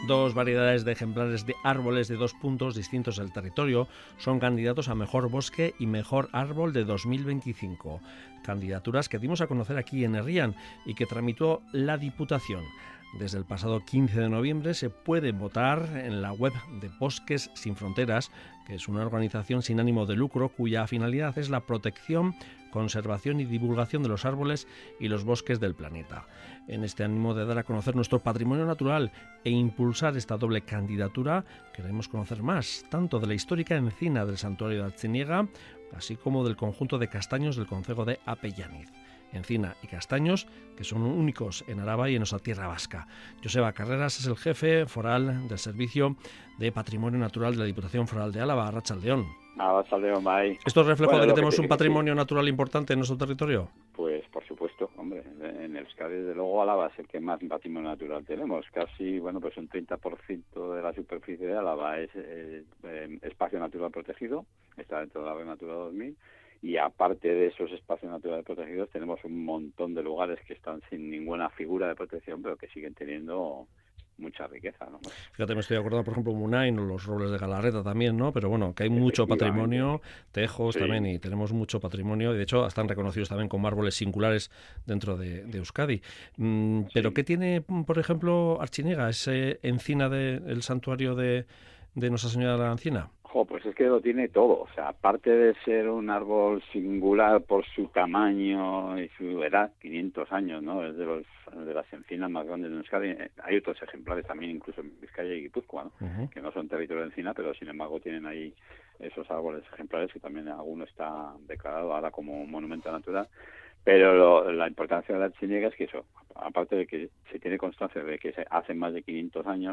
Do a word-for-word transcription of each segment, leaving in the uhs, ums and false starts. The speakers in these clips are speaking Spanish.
Dos variedades de ejemplares de árboles de dos puntos distintos del territorio son candidatos a Mejor Bosque y Mejor Árbol de dos mil veinticinco. Candidaturas que dimos a conocer aquí en Herrián y que tramitó la Diputación. Desde el pasado quince de noviembre se puede votar en la web de Bosques Sin Fronteras, que es una organización sin ánimo de lucro cuya finalidad es la protección, conservación y divulgación de los árboles y los bosques del planeta. En este ánimo de dar a conocer nuestro patrimonio natural e impulsar esta doble candidatura, queremos conocer más, tanto de la histórica encina del santuario de Artziniega, así como del conjunto de castaños del concejo de Apellaniz. Encina y castaños que son únicos en Araba y en nuestra tierra vasca. Joseba Carreras es el jefe foral del Servicio de Patrimonio Natural de la Diputación Foral de Álava, Arratsaldeón. Arratsaldeón, bai. ¿Esto es reflejo bueno, de que que tenemos te, un que patrimonio sí. natural importante en nuestro territorio? Pues por supuesto, hombre, en el Euskadi desde luego Álava es el que más patrimonio natural tenemos. Casi, bueno, pues un treinta por ciento de la superficie de Álava es eh, eh, espacio natural protegido, está dentro de la Red Natura dos mil. Y aparte de esos espacios naturales protegidos tenemos un montón de lugares que están sin ninguna figura de protección, pero que siguen teniendo mucha riqueza, ¿no? Fíjate, me estoy acordando, por ejemplo, Munain o los robles de Galarreta también, ¿no? Pero bueno, que hay mucho patrimonio, tejos sí. también, y tenemos mucho patrimonio, y de hecho están reconocidos también como árboles singulares dentro de, de Euskadi. Mm, pero Sí. ¿qué tiene, por ejemplo, Artziniega, ese encina del santuario de, de Nuestra Señora de la Encina? Jo, pues es que lo tiene todo, o sea, aparte de ser un árbol singular por su tamaño y su edad, quinientos años, ¿no? Es de los de las encinas más grandes de Euskadi. Hay otros ejemplares también, incluso en Vizcaya y Guipúzcoa, ¿no? Uh-huh. Que no son territorio de encina, pero sin embargo tienen ahí esos árboles ejemplares que también alguno está declarado ahora como monumento natural. Pero lo, la importancia de la Artziniega es que eso, aparte de que se tiene constancia de que se hace más de quinientos años,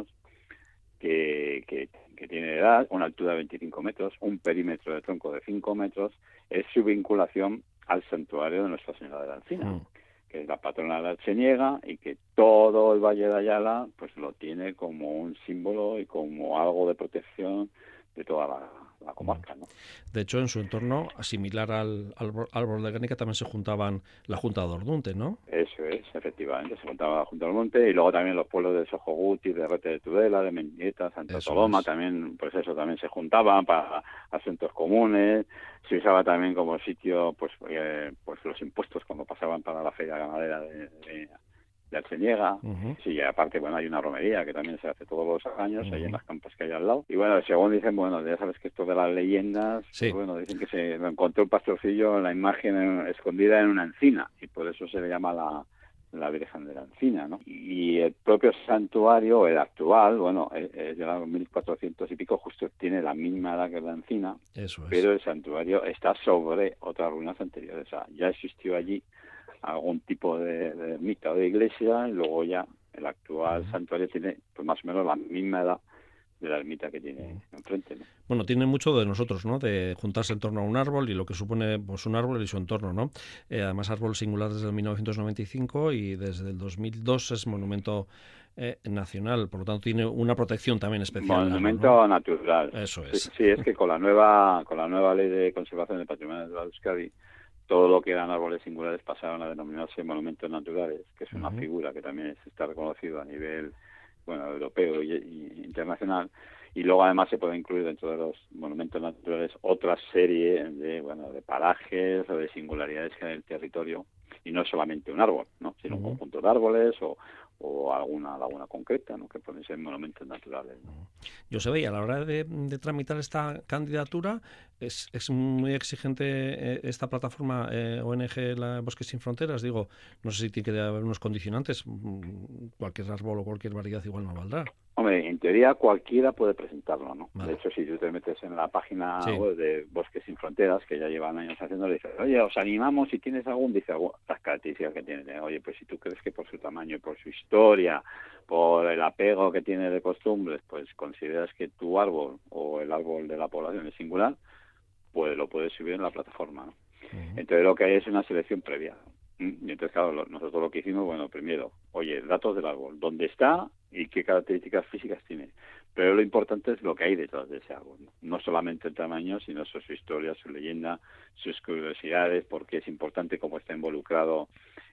Que, que, que tiene edad, una altura de veinticinco metros, un perímetro de tronco de cinco metros, es su vinculación al santuario de Nuestra Señora de la Encina, mm. que es la patrona de la Artziniega y que todo el Valle de Ayala pues lo tiene como un símbolo y como algo de protección de toda la, la comarca, ¿no? De hecho, en su entorno, similar al, al árbol de Guernica, también se juntaban la Junta de Ordunte, ¿no? Eso es, efectivamente, se juntaba la Junta de Ordunte y luego también los pueblos de Sojoguti, de Rete de Tudela, de Mendieta, Santa eso Toloma, es. también, pues eso, también se juntaban para asuntos comunes, se usaba también como sitio, pues, eh, pues los impuestos cuando pasaban para la feria ganadera de, de de Artziniega, uh-huh. sí, y aparte, bueno, hay una romería que también se hace todos los años, uh-huh. ahí en las campas que hay al lado, y bueno, según dicen, bueno, ya sabes que esto de las leyendas, sí. pues, bueno, dicen que se encontró un pastorcillo en la imagen en, escondida en una encina, y por eso se le llama la, la Virgen de la Encina, ¿no? Y el propio santuario, el actual, bueno, es, es de los mil cuatrocientos y pico, justo tiene la misma edad que la encina, eso es. Pero el santuario está sobre otras ruinas anteriores, o sea, ya existió allí algún tipo de, de ermita o de iglesia, y luego ya el actual uh-huh. santuario tiene pues más o menos la misma edad de la ermita que tiene uh-huh. enfrente, ¿no? Bueno, tiene mucho de nosotros, ¿no? De juntarse en torno a un árbol y lo que supone pues un árbol y su entorno, ¿no? Eh, además, árbol singular desde el mil novecientos noventa y cinco y desde el dos mil dos es monumento eh, nacional, por lo tanto tiene una protección también especial. Monumento árbol, ¿no? natural. Eso es. Sí, sí, es que con la nueva con la nueva ley de conservación del patrimonio natural de Euskadi, todo lo que eran árboles singulares pasaron a denominarse monumentos naturales, que es una uh-huh. figura que también está reconocida a nivel bueno europeo y, y internacional, y luego además se puede incluir dentro de los monumentos naturales otra serie de bueno de parajes o de singularidades que hay en el territorio, y no solamente un árbol, ¿no? sino uh-huh. un conjunto de árboles o o alguna laguna concreta, ¿no? que pueden ser monumentos naturales, ¿no? Yo sé, veía a la hora de, de tramitar esta candidatura es, es muy exigente eh, esta plataforma eh, O N G la Bosques Sin Fronteras. Digo, no sé si tiene que haber unos condicionantes, cualquier árbol o cualquier variedad igual no valdrá. Hombre, en teoría cualquiera puede presentarlo, ¿no? Vale. De hecho, si tú te metes en la página sí. web de Bosques Sin Fronteras, que ya llevan años haciendo, le dices, oye, os animamos si tienes algún, dice, las características que tiene. Oye, pues si tú crees que por su tamaño y por su historia, por el apego que tiene de costumbres, pues consideras que tu árbol o el árbol de la población es singular, pues lo puedes subir en la plataforma, ¿no? Uh-huh. Entonces lo que hay es una selección previa. Y entonces, claro, lo, nosotros lo que hicimos, bueno, primero, oye, datos del árbol, dónde está y qué características físicas tiene. Pero lo importante es lo que hay detrás de ese árbol, ¿no? No solamente el tamaño, sino su, su historia, su leyenda, sus curiosidades, por qué es importante, cómo está involucrado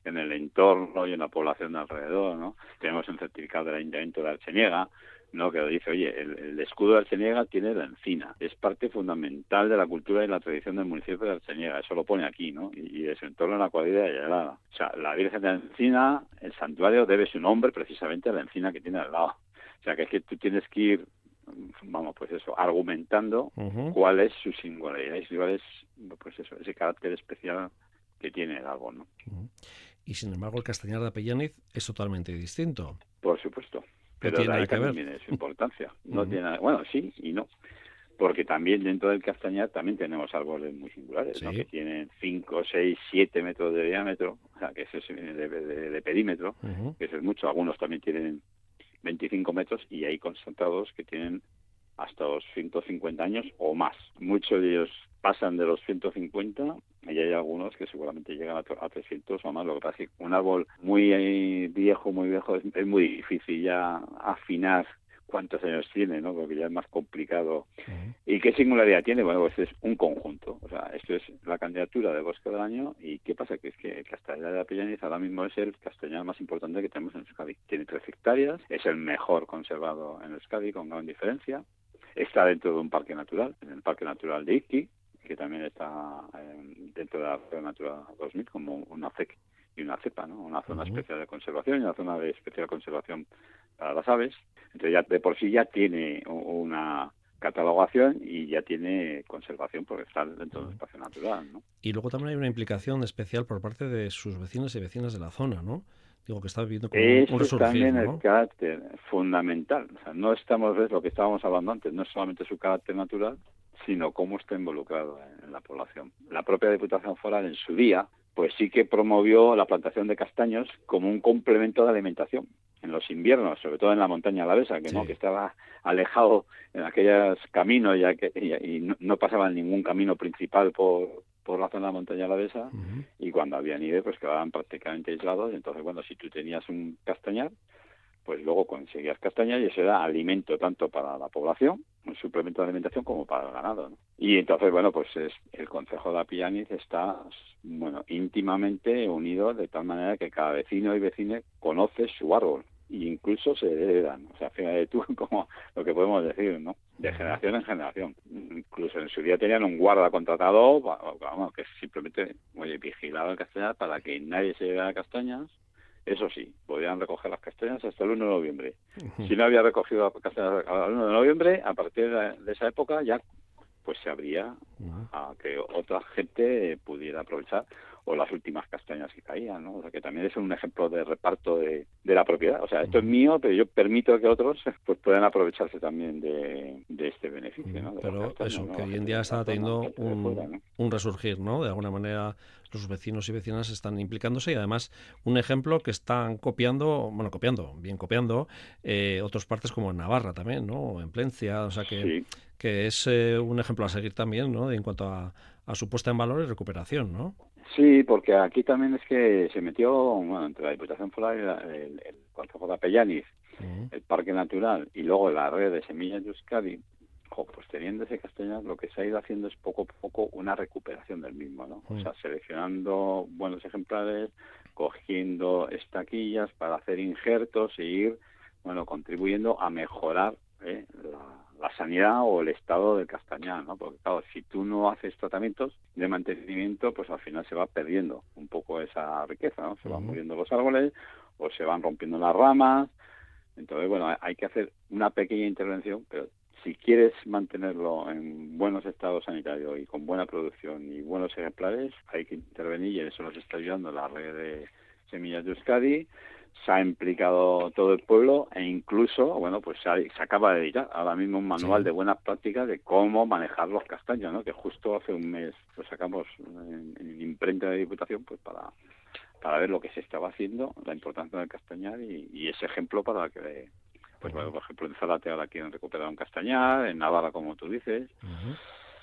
en el entorno y en la población de alrededor, ¿no? Tenemos un certificado del Ayuntamiento de Archeniega, ¿no? Que dice, oye, el, el escudo de Archeniega tiene la encina, es parte fundamental de la cultura y la tradición del municipio de Archeniega, eso lo pone aquí, ¿no? Y, y de su entorno en la cuadrilla de Ayalada. O sea, la Virgen de la Encina, el santuario debe su nombre precisamente a la encina que tiene al lado. O sea, que es que tú tienes que ir, vamos, pues eso, argumentando uh-huh. cuál es su singularidad y cuál es, pues eso, ese carácter especial que tiene el árbol, ¿no? Uh-huh. Y sin embargo, el castañar de Apellániz es totalmente distinto. Por supuesto. Pero no tiene de ahí nada que también ver. viene su importancia. No Uh-huh. tiene nada, bueno, sí y no. Porque también dentro del castañar también tenemos árboles muy singulares, sí. ¿no? Que tienen cinco, seis, siete metros de diámetro, o sea, que eso es de, de, de perímetro, uh-huh. que eso es mucho. Algunos también tienen veinticinco metros y hay constatados que tienen hasta los ciento cincuenta años o más. Muchos de ellos pasan de los ciento cincuenta y hay algunos que seguramente llegan a trescientos o más. Lo que pasa es que un árbol muy viejo, muy viejo, es, es muy difícil ya afinar cuántos años tiene, ¿no? Porque ya es más complicado. Uh-huh. ¿Y qué singularidad tiene? Bueno, pues es un conjunto. O sea, esto es la candidatura de bosque del año. ¿Y qué pasa? Que es que el castañar de Apellániz ahora mismo es el castañar más importante que tenemos en Euskadi. Tiene tres hectáreas, es el mejor conservado en Euskadi con gran diferencia. Está dentro de un parque natural, en el Parque Natural de Izqui, que también está eh, dentro de la Red Natura dos mil como una C E C y una cepa, ¿no? Una zona uh-huh. especial de conservación y una zona de especial conservación para las aves. Entonces ya de por sí ya tiene una catalogación y ya tiene conservación porque está dentro uh-huh. del espacio natural, ¿no? Y luego también hay una implicación especial por parte de sus vecinos y vecinas de la zona, ¿no? Digo que está viviendo como Eso un resurgir, es también ¿no? el carácter fundamental. O sea, no estamos, ves lo que estábamos hablando antes, no es solamente su carácter natural, sino cómo está involucrado en la población. La propia Diputación Foral en su día, pues sí que promovió la plantación de castaños como un complemento de alimentación en los inviernos, sobre todo en la montaña alavesa, que sí. no, que estaba alejado en aquellos caminos ya que y, y no, no pasaba ningún camino principal por por la zona de la montaña alavesa, uh-huh. y cuando había nieve pues quedaban prácticamente aislados. Entonces, bueno, si tú tenías un castañar, pues luego conseguías castañas y eso era alimento tanto para la población, un suplemento de alimentación, como para el ganado, ¿no? Y entonces, bueno, pues es, el concejo de Apellániz está, bueno, íntimamente unido de tal manera que cada vecino y vecina conoce su árbol e incluso se heredan. O sea, fíjate tú como lo que podemos decir, ¿no? De generación en generación. Incluso en su día tenían un guarda contratado, vamos, que simplemente, oye, vigilaba el castañar para que nadie se llevara castañas. Eso sí, podían recoger las castañas hasta el uno de noviembre. Uh-huh. Si no había recogido las castañas al uno de noviembre, a partir de esa época ya pues se abría uh-huh. a que otra gente pudiera aprovechar, o las últimas castañas que caían, ¿no? O sea, que también es un ejemplo de reparto de, de la propiedad. O sea, esto uh-huh. es mío, pero yo permito que otros pues puedan aprovecharse también de, de este beneficio, ¿no? De pero eso, ¿no? Que hoy en día está teniendo un, fuera, ¿no? un resurgir, ¿no? De alguna manera los vecinos y vecinas están implicándose, y además un ejemplo que están copiando, bueno, copiando, bien copiando, eh, otras partes como en Navarra también, ¿no? En Plencia, o sea que, sí. que es eh, un ejemplo a seguir también, ¿no? En cuanto a, a su puesta en valor y recuperación, ¿no? Sí, porque aquí también es que se metió, bueno, entre la Diputación Foral y la, el, el Concejo de Apellániz, uh-huh. el Parque Natural y luego la red de semillas de Euskadi, pues teniendo ese castañar, lo que se ha ido haciendo es poco a poco una recuperación del mismo, ¿no? Uh-huh. O sea, seleccionando buenos ejemplares, cogiendo estaquillas para hacer injertos e ir, bueno, contribuyendo a mejorar ¿eh? la la sanidad o el estado del castañar, ¿no? Porque claro, si tú no haces tratamientos de mantenimiento, pues al final se va perdiendo un poco esa riqueza, ¿no? Se uh-huh. van muriendo los árboles o se van rompiendo las ramas. Entonces, bueno, hay que hacer una pequeña intervención, pero si quieres mantenerlo en buenos estados sanitarios y con buena producción y buenos ejemplares, hay que intervenir, y en eso nos está ayudando la red de semillas de Euskadi. Se ha implicado todo el pueblo e incluso, bueno, pues se, ha, se acaba de editar ahora mismo un manual sí. de buenas prácticas de cómo manejar los castaños, ¿no? Que justo hace un mes lo sacamos en, en imprenta de Diputación, pues para para ver lo que se estaba haciendo, la importancia del castañar y, y ese ejemplo para que, pues uh-huh. bueno, por ejemplo, en Zárate ahora quieren recuperar un castañar, en Navarra, como tú dices, uh-huh.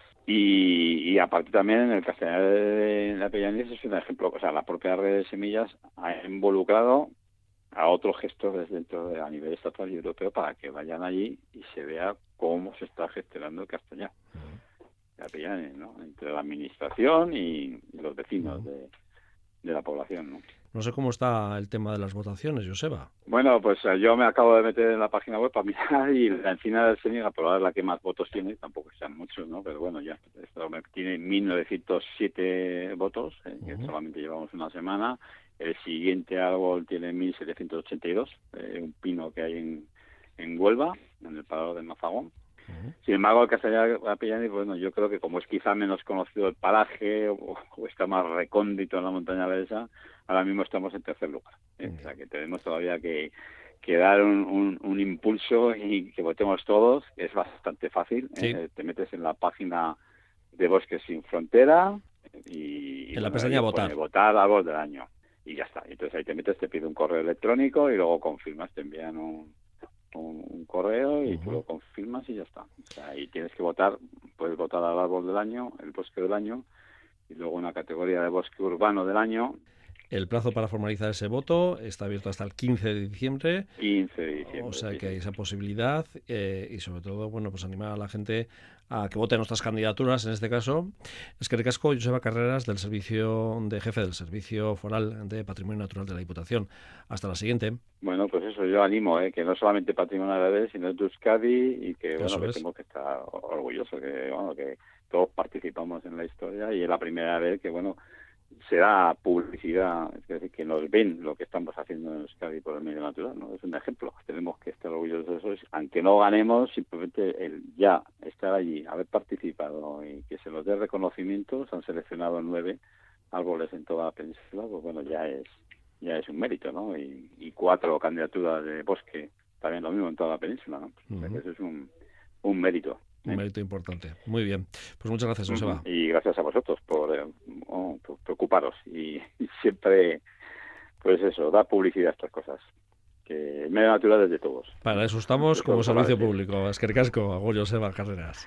Y, y aparte también el castañar de la Apellániz es un ejemplo, o sea, la propia red de semillas ha involucrado a otros gestores dentro de a nivel estatal y europeo para que vayan allí y se vea cómo se está gestionando el castañar de Apellániz, ¿no? Entre la administración y, y los vecinos uh-huh. de, de la población, ¿no? No sé cómo está el tema de las votaciones, Joseba. Bueno, pues eh, yo me acabo de meter en la página web para mirar y la encina del Seniga, por ahora es la que más votos tiene, tampoco sean muchos, ¿no? Pero bueno, ya, esto me- tiene mil novecientos siete votos, eh, que Uh-huh. solamente llevamos una semana. El siguiente árbol tiene mil setecientos ochenta y dos, eh, un pino que hay en, en Huelva, en el Parador de Mazagón. Uh-huh. Sin embargo, el Castellar Apellani, bueno, yo creo que como es quizá menos conocido el paraje o, o está más recóndito en la montaña esa, ahora mismo estamos en tercer lugar. ¿eh? Uh-huh. O sea, que tenemos todavía que, que dar un, un, un impulso y que votemos todos. Es bastante fácil. ¿eh? Sí. Te metes en la página de Bosques Sin Frontera y, y En la bueno, pestaña ahí votar. pone votar árbol del año. Y ya está. Entonces ahí te metes, te pide un correo electrónico y luego confirmas, te envían un... Un, un correo y uh-huh. tú lo confirmas y ya está. O sea, y tienes que votar, puedes votar al árbol del año, el bosque del año, y luego una categoría de bosque urbano del año. El plazo para formalizar ese voto está abierto hasta el quince de diciembre. quince de diciembre. O sea sí, que hay sí. esa posibilidad eh, y sobre todo, bueno, pues animar a la gente a que vote nuestras candidaturas, en este caso. Es que recasco Joseba Carreras, del servicio de jefe del Servicio Foral de Patrimonio Natural de la Diputación. Hasta la siguiente. Bueno, pues eso yo animo, ¿eh? Que no solamente Patrimonio Natural, sino de Euskadi y que, bueno, Eso que es. tengo que estar orgulloso, que, bueno, que todos participamos en la historia y es la primera vez que, bueno, se da publicidad, es decir, que nos ven lo que estamos haciendo en Euskadi por el medio natural, ¿no? Es un ejemplo, tenemos que estar orgullosos de eso, aunque no ganemos, simplemente el ya estar allí, haber participado y que se nos dé reconocimiento, se han seleccionado nueve árboles en toda la península, pues bueno, ya es ya es un mérito, ¿no? Y, y cuatro candidaturas de bosque, también lo mismo en toda la península, ¿no? Uh-huh. O sea que eso es un, un mérito. Un mérito importante. Muy bien. Pues muchas gracias, Joseba. Uh-huh. Y gracias a vosotros por, eh, oh, por preocuparos y, y siempre, pues eso, dar publicidad a estas cosas. Que el medio natural es de todos. Para eso estamos como servicio público. Es que recasco, Joseba Carreras.